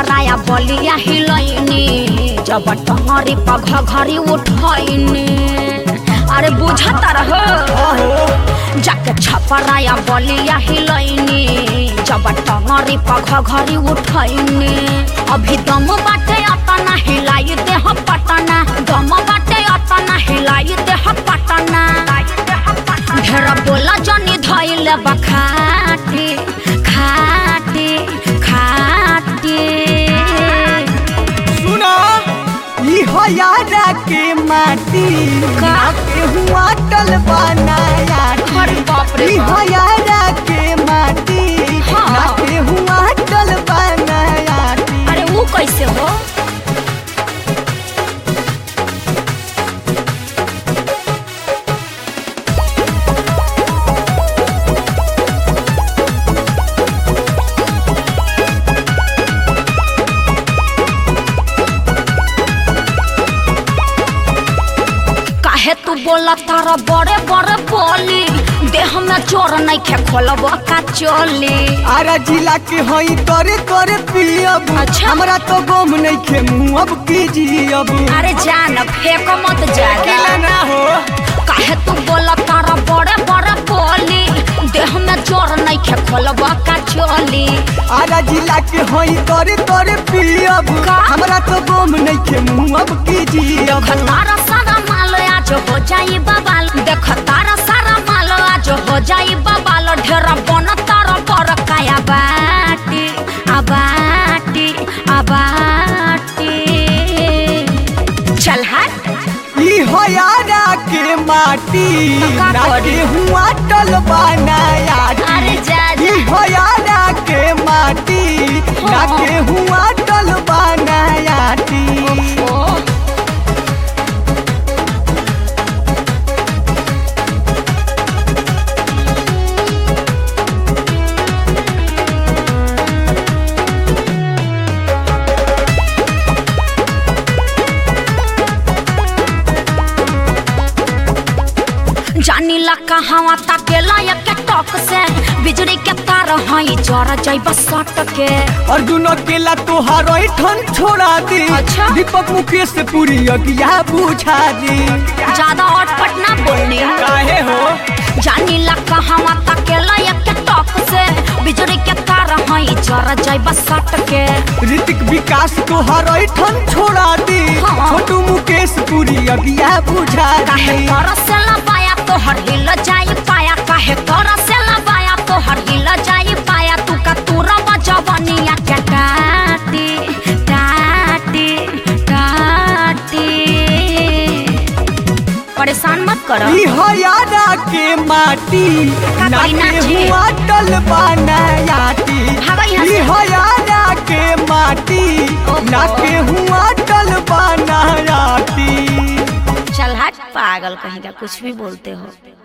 छपराया बलिया हिलैनी जब टंगरी पघ घरी उठैनी अरे बुझता रहो जाके छपराया बलिया हिलैनी जब टंगरी पघ घरी उठैनी अभी दम बाटे अतना हिलाई दे हम पटना दम बाटे अतना हिलाई दे हम पटना ढेर बोला जनी धइले बखाटी खाटी खाटी सुना ई हो यारा के माटी का के हुआ टल बनाया अरे बाप रे ई हो यारा के माटी हाँ। के हुआ टल बनाया अरे वो कैसे हो काहे तू बोला तारा बड़े बड़े बोली देह में चोर नहीं खे खोलब का चोली आरा जिला के हई तोरे तोरे पियब अच्छा। हमरा तो गम नहीं खे मुँह अब कीजियब अरे जान फेंक मत अकेला ज्यादा ना हो काहे तू बोला तारा बड़े बड़े बोली देह में चोर नहीं खे खोलब का चोली आरा जिला के हई तोरे तोरे पियब का? हमरा तो गम नहीं खे मुँह अब कीजियब तारा सारा माल आज हो जाई बबाल देख तारा सारा माल आज हो जाई बबाल ढेर बन तारा पर काया बाटी आबाटी आबाटी चल हट ई हो यारा के माटी तो का ना करी? के हुआ टल बनाया अरे जा ई जा हो यारा के माटी ना हाँ। के हुआ टल बनाया ओ जानीला कहावा ताकेला एक टक से बिजली के तार हई जरा जाइब सट के अर्जुन अकेला तोहार ठन छोड़ा दी अच्छा। दीपक मुकेश से पूरी अगिया बुझा दी ज्यादा अटपट ना बोलनी काहे हो जानीला कहावा ताकेला एक टक से बिजली के तार हई जरा जाइब सट के ऋतिक विकास तोहार ठन छोड़ा दी हाँ। छोटू मुकेश पूरी अगिया बुझा काहे दी कर से लबाया तो हर हिल जाई पाया काहे कर से लबाया तो हर हिल जाई पाया तू का तूरा बजवनिया के टाटी टाटी टाटी परेशान मत करो ई हो यारा के माटी का ना करी के नाची? हुआ टल बनायाटी भागो यहाँ ई से। हो यारा के माटी ना ओहो। के हुआ टल बनायाटी चल हट पागल कहीं का कुछ भी बोलते हो